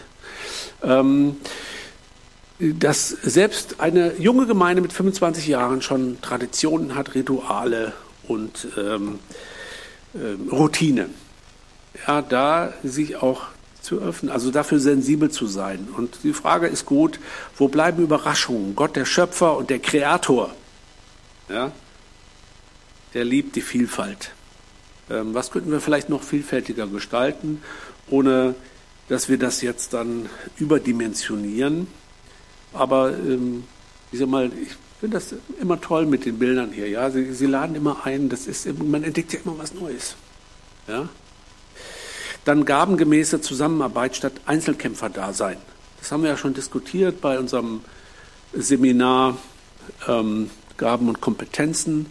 Dass selbst eine junge Gemeinde mit 25 Jahren schon Traditionen hat, Rituale und Routine. Ja, da sich auch zu öffnen, also dafür sensibel zu sein. Und die Frage ist gut, wo bleiben Überraschungen? Gott, der Schöpfer und der Kreator, ja, der liebt die Vielfalt. Was könnten wir vielleicht noch vielfältiger gestalten, ohne dass wir das jetzt dann überdimensionieren? Aber ich finde das immer toll mit den Bildern hier. Ja, sie laden immer ein. Man entdeckt ja immer was Neues. Ja. Dann gabengemäße Zusammenarbeit statt Einzelkämpferdasein. Das haben wir ja schon diskutiert bei unserem Seminar Gaben und Kompetenzen.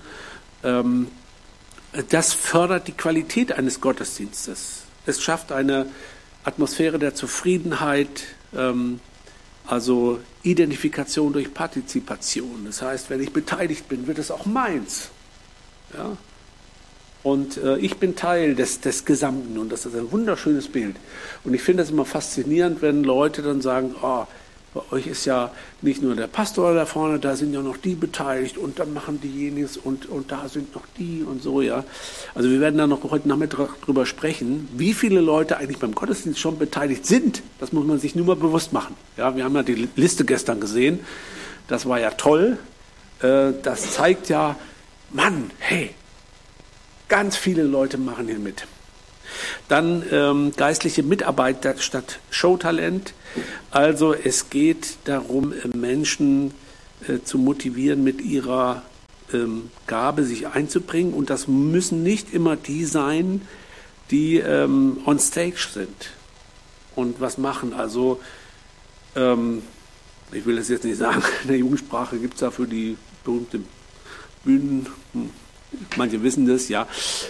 Das fördert die Qualität eines Gottesdienstes. Es schafft eine Atmosphäre der Zufriedenheit, also Identifikation durch Partizipation. Das heißt, wenn ich beteiligt bin, wird es auch meins. Ja? Und ich bin Teil des Gesamten und das ist ein wunderschönes Bild. Und ich finde es immer faszinierend, wenn Leute dann sagen, bei euch ist ja nicht nur der Pastor da vorne, da sind ja noch die beteiligt und dann machen diejenigen und da sind noch die und so, ja. Also wir werden da noch heute Nachmittag drüber sprechen, wie viele Leute eigentlich beim Gottesdienst schon beteiligt sind. Das muss man sich nur mal bewusst machen. Ja, wir haben ja die Liste gestern gesehen. Das war ja toll. Das zeigt ja, Mann, hey, ganz viele Leute machen hier mit. Dann geistliche Mitarbeit statt Showtalent. Also es geht darum, Menschen zu motivieren, mit ihrer Gabe sich einzubringen. Und das müssen nicht immer die sein, die on stage sind und was machen. Also ich will das jetzt nicht sagen, in der Jugendsprache gibt es dafür die berühmte Bühnen, manche wissen das, ja.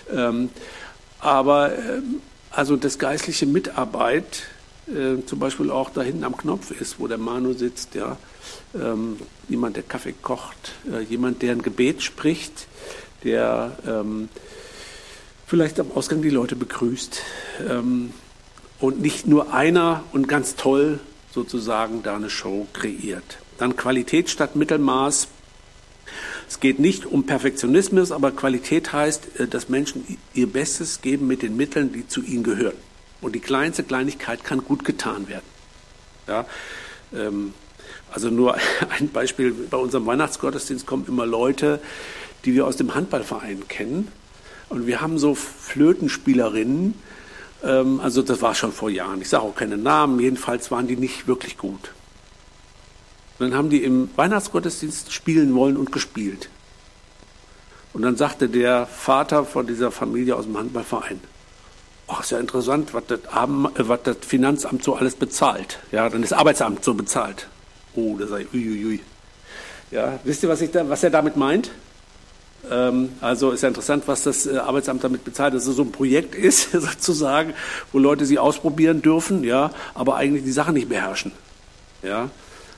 Aber also das geistliche Mitarbeit, zum Beispiel auch da hinten am Knopf ist, wo der Manu sitzt, ja, jemand, der Kaffee kocht, jemand, der ein Gebet spricht, der vielleicht am Ausgang die Leute begrüßt und nicht nur einer und ganz toll sozusagen da eine Show kreiert. Dann Qualität statt Mittelmaß. Es geht nicht um Perfektionismus, aber Qualität heißt, dass Menschen ihr Bestes geben mit den Mitteln, die zu ihnen gehören. Und die kleinste Kleinigkeit kann gut getan werden. Ja, also nur ein Beispiel, bei unserem Weihnachtsgottesdienst kommen immer Leute, die wir aus dem Handballverein kennen. Und wir haben so Flötenspielerinnen, also das war schon vor Jahren, ich sage auch keine Namen, jedenfalls waren die nicht wirklich gut. Und dann haben die im Weihnachtsgottesdienst spielen wollen und gespielt. Und dann sagte der Vater von dieser Familie aus dem Handballverein, ach, ist ja interessant, was das Finanzamt so alles bezahlt. Ja, dann das Arbeitsamt so bezahlt. Oh, da sage ich, uiuiui. Ja, wisst ihr, was er damit meint? Also ist ja interessant, was das Arbeitsamt damit bezahlt, dass es so ein Projekt ist, sozusagen, wo Leute sie ausprobieren dürfen, ja, aber eigentlich die Sache nicht beherrschen. Ja.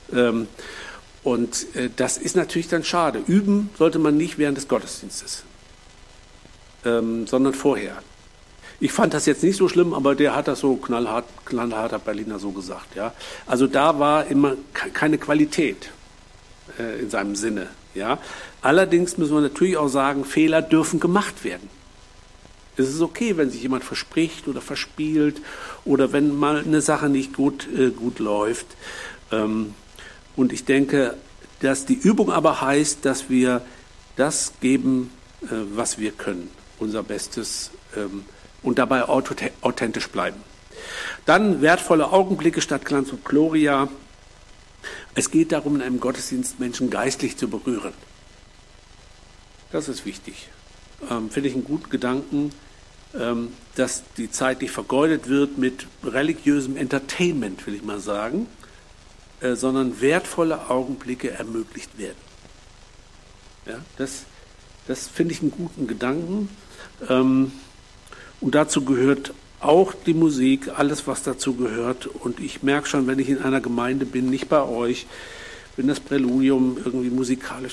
Und das ist natürlich dann schade. Üben sollte man nicht während des Gottesdienstes, sondern vorher. Ich fand das jetzt nicht so schlimm, aber der hat das so knallharter Berliner so gesagt. Ja. Also da war immer keine Qualität in seinem Sinne. Ja. Allerdings müssen wir natürlich auch sagen, Fehler dürfen gemacht werden. Es ist okay, wenn sich jemand verspricht oder verspielt oder wenn mal eine Sache nicht gut läuft. Und ich denke, dass die Übung aber heißt, dass wir das geben, was wir können, unser Bestes, und dabei authentisch bleiben. Dann wertvolle Augenblicke statt Glanz und Gloria. Es geht darum, in einem Gottesdienst Menschen geistlich zu berühren. Das ist wichtig. Finde ich einen guten Gedanken, dass die Zeit nicht vergeudet wird mit religiösem Entertainment, will ich mal sagen, sondern wertvolle Augenblicke ermöglicht werden. Ja, das finde ich einen guten Gedanken. Und dazu gehört auch die Musik, alles, was dazu gehört. Und ich merke schon, wenn ich in einer Gemeinde bin, nicht bei euch, wenn das Präludium irgendwie musikalisch,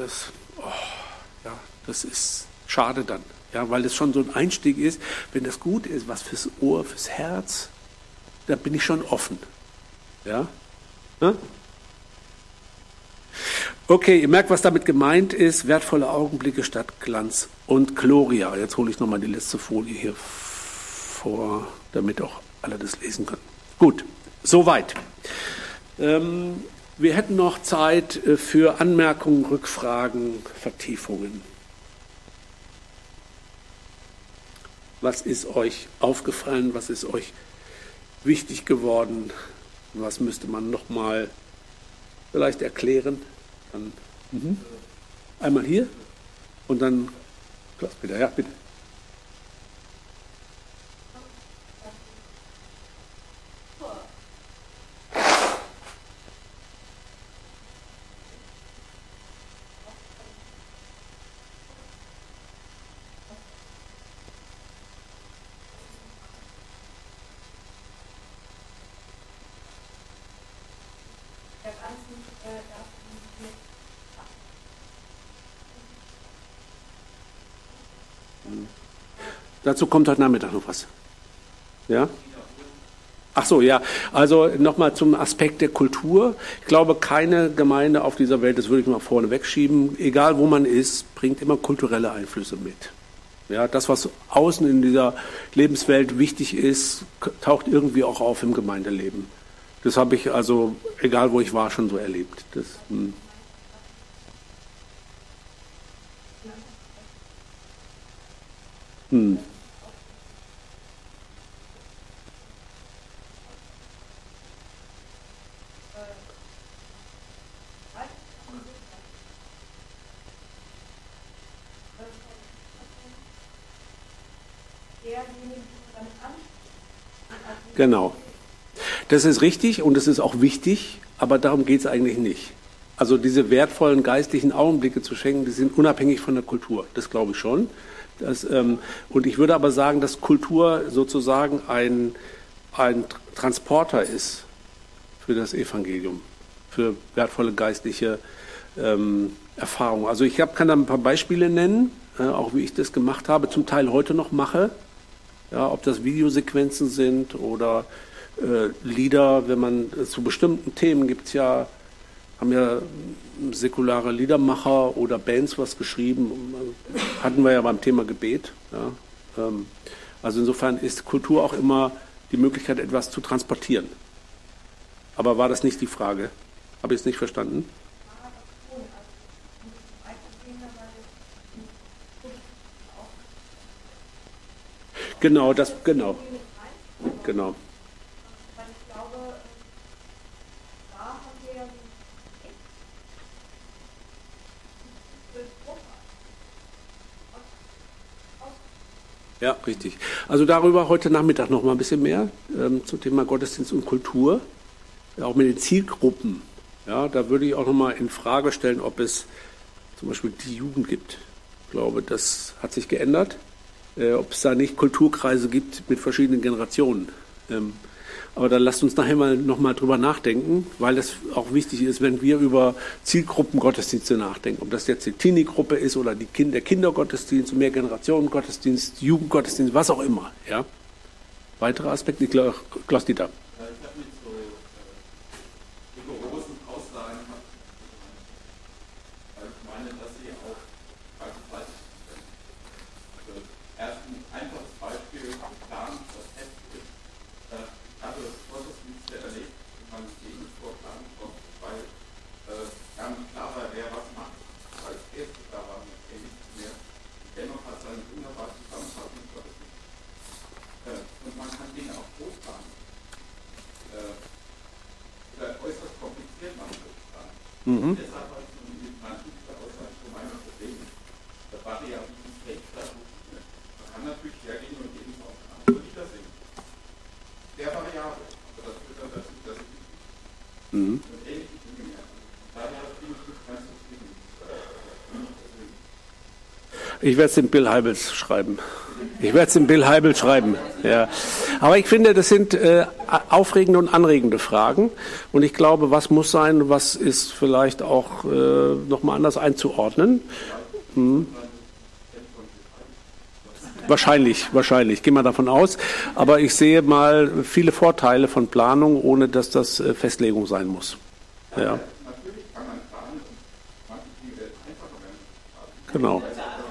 das ist schade dann. Ja, weil es schon so ein Einstieg ist. Wenn das gut ist, was fürs Ohr, fürs Herz, da bin ich schon offen. Ja? Okay, ihr merkt, was damit gemeint ist. Wertvolle Augenblicke statt Glanz und Gloria. Jetzt hole ich nochmal die letzte Folie hier vor, damit auch alle das lesen können. Gut, soweit. Wir hätten noch Zeit für Anmerkungen, Rückfragen, Vertiefungen. Was ist euch aufgefallen? Was ist euch wichtig geworden? Was müsste man nochmal vielleicht erklären? Dann, einmal hier und dann Klaus Peter. Ja, bitte. Dazu kommt heute Nachmittag noch was. Ja? Ach so, ja. Also nochmal zum Aspekt der Kultur. Ich glaube, keine Gemeinde auf dieser Welt, das würde ich mal vorne wegschieben, egal wo man ist, bringt immer kulturelle Einflüsse mit. Ja, das, was außen in dieser Lebenswelt wichtig ist, taucht irgendwie auch auf im Gemeindeleben. Das habe ich also, egal wo ich war, schon so erlebt. Das, Genau. Das ist richtig und es ist auch wichtig, aber darum geht es eigentlich nicht. Also diese wertvollen geistlichen Augenblicke zu schenken, die sind unabhängig von der Kultur. Das glaube ich schon. Und ich würde aber sagen, dass Kultur sozusagen ein Transporter ist für das Evangelium, für wertvolle geistliche Erfahrungen. Also ich kann da ein paar Beispiele nennen, auch wie ich das gemacht habe, zum Teil heute noch mache. Ja, ob das Videosequenzen sind oder Lieder, wenn man zu bestimmten Themen haben ja säkulare Liedermacher oder Bands was geschrieben, hatten wir ja beim Thema Gebet. Ja. Also insofern ist Kultur auch immer die Möglichkeit, etwas zu transportieren. Aber war das nicht die Frage? Habe ich es nicht verstanden? Genau. Ja, richtig. Also darüber heute Nachmittag noch mal ein bisschen mehr zum Thema Gottesdienst und Kultur, auch mit den Zielgruppen. Ja, da würde ich auch noch mal in Frage stellen, ob es zum Beispiel die Jugend gibt. Ich glaube, das hat sich geändert. Ob es da nicht Kulturkreise gibt mit verschiedenen Generationen. Aber dann lasst uns nachher noch mal drüber nachdenken, weil das auch wichtig ist, wenn wir über Zielgruppen-Gottesdienste nachdenken. Ob das jetzt die Teenie-Gruppe ist oder der Kindergottesdienst, Mehrgenerationen-Gottesdienst, Jugendgottesdienst, was auch immer. Ja? Weitere Aspekte? Klaus-Dieter. Ich habe mit so rigorosen Aussagen weil ich meine, dass sie auch beispielsweise erst ein einfaches Beispiel Plan, das Test ist. Ich habe Gottesdienste erlebt, in meinem Gegenvorplan kommt, weil gar nicht klar war, wer was macht. Als erstes da war nichts mehr. Dennoch hat es eine wunderbare Zusammenfassung mit Gottesdienst. Und man kann Dinge auch großplanen. Oder äußerst kompliziert machen können. Deshalb habe ich mit manchen dieser Aussagen schon meine Probleme. Das war ja wie ein Fake. Man kann natürlich hergehen und eben auch andere Lieder singen. Sehr variabel. Aber das führt dann dazu, dass ich und ähnliche Dinge mehr habe. Daher bin ich nicht ganz zufrieden. Ich werde es dem Bill Heibels schreiben. Ja. Aber ich finde, das sind aufregende und anregende Fragen. Und ich glaube, was muss sein, was ist vielleicht auch nochmal anders einzuordnen. Wahrscheinlich, gehen wir davon aus. Aber ich sehe mal viele Vorteile von Planung, ohne dass das Festlegung sein muss. Ja. Natürlich kann man planen und manche Dinge werden einfacher werden. Genau.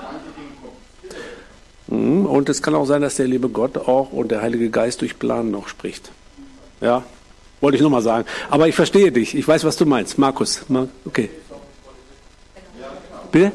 Und es kann auch sein, dass der liebe Gott auch und der Heilige Geist durch Planen auch spricht. Ja, wollte ich nochmal sagen. Aber ich verstehe dich. Ich weiß, was du meinst. Markus, okay. Bitte?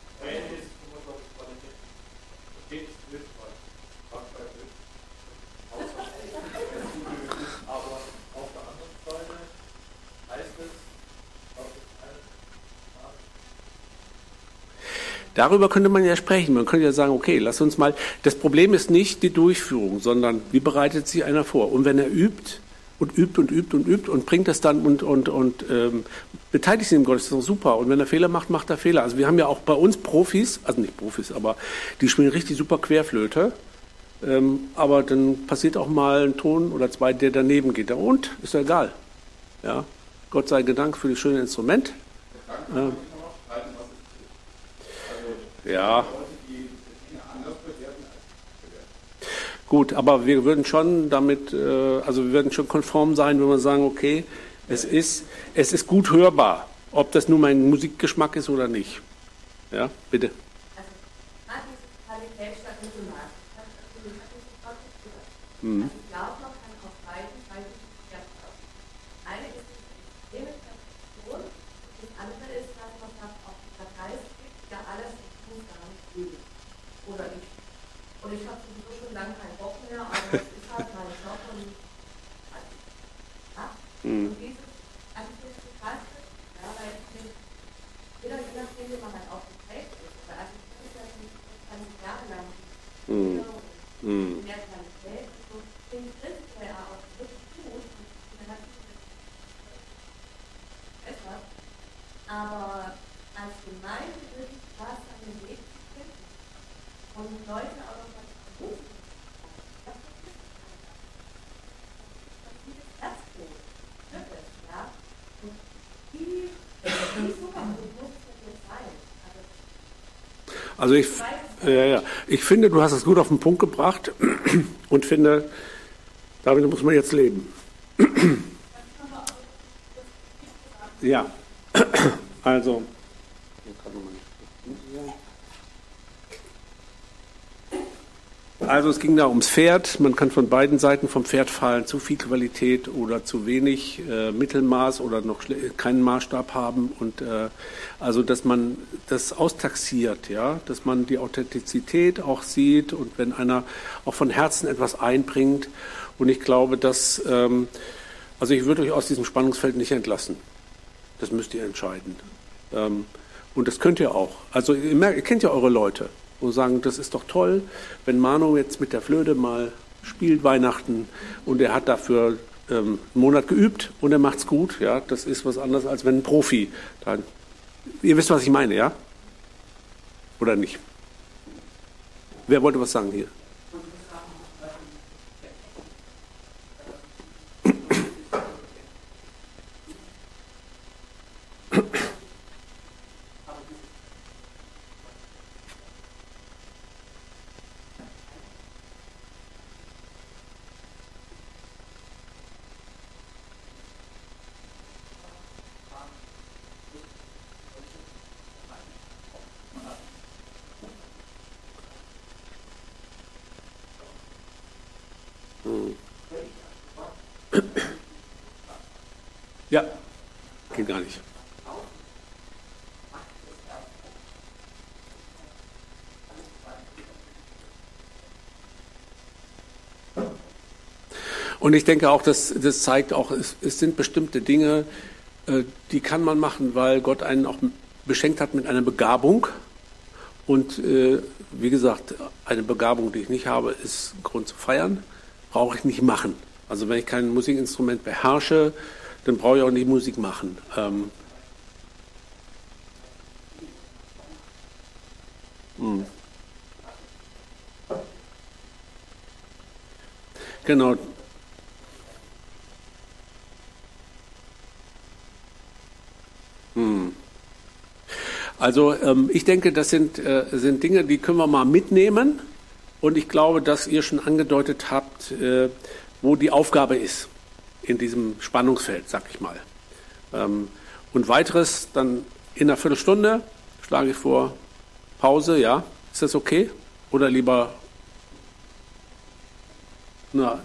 Darüber könnte man ja sprechen. Man könnte ja sagen, okay, lass uns mal. Das Problem ist nicht die Durchführung, sondern wie bereitet sich einer vor? Und wenn er übt und bringt das dann und beteiligt sich im Gottesdienst, ist doch super. Und wenn er Fehler macht, macht er Fehler. Also wir haben ja auch bei uns Profis, also nicht Profis, aber die spielen richtig super Querflöte. Aber dann passiert auch mal ein Ton oder zwei, der daneben geht. Und ist ja egal. Ja, Gott sei Dank für das schöne Instrument. Ja. Gut, aber wir würden schon wir würden schon konform sein, wenn wir sagen, okay, es ist gut hörbar, ob das nun mein Musikgeschmack ist oder nicht. Ja, bitte. Also, Qualität statt Mittelmaß. Ich glaube, man kann auf beiden Seiten eine ist die extreme Perfektion, das andere ist, dass man sagt, auch der Geist gibt ja alles, ich muss gar nicht üben. Oder ich. Und ich habe sowieso schon lange keinen Bock mehr, aber das ist halt mein Job und und dieses, also das ist total schön, ja, weil jeder, je nachdem, wie man halt auch geprägt ist, oder also das ist ja schon 20 Jahre lang mehr Qualität, so den Christen ja auch wirklich gut und dann hat Leute auch noch mal Beruf, das ist Herzblut, wirklich, ja. Und wie super gut muss es denn jetzt sein? Also ich finde, du hast es gut auf den Punkt gebracht und finde, damit muss man jetzt leben. Ja, also. Also es ging da ums Pferd. Man kann von beiden Seiten vom Pferd fallen, zu viel Qualität oder zu wenig, Mittelmaß oder noch keinen Maßstab haben. Und also dass man das austaxiert, ja, dass man die Authentizität auch sieht und wenn einer auch von Herzen etwas einbringt. Und ich glaube, dass also ich würde euch aus diesem Spannungsfeld nicht entlassen. Das müsst ihr entscheiden. Und das könnt ihr auch. Also ihr kennt ja eure Leute. Und sagen, das ist doch toll, wenn Manu jetzt mit der Flöte mal spielt Weihnachten und er hat dafür einen Monat geübt und er macht's gut. Ja, das ist was anderes, als wenn ein Profi. Ihr wisst, was ich meine, ja? Oder nicht? Wer wollte was sagen hier? Ja, geht gar nicht. Und ich denke auch, das zeigt auch, es sind bestimmte Dinge, die kann man machen, weil Gott einen auch beschenkt hat mit einer Begabung. Und wie gesagt, eine Begabung, die ich nicht habe, ist ein Grund zu feiern, brauche ich nicht machen. Also wenn ich kein Musikinstrument beherrsche, dann brauche ich auch nicht Musik machen. Genau. Also ich denke, das sind Dinge, die können wir mal mitnehmen. Und ich glaube, dass ihr schon angedeutet habt, wo die Aufgabe ist in diesem Spannungsfeld, sag ich mal. Und weiteres dann in einer Viertelstunde schlage ich vor, Pause, ja? Ist das okay? Oder lieber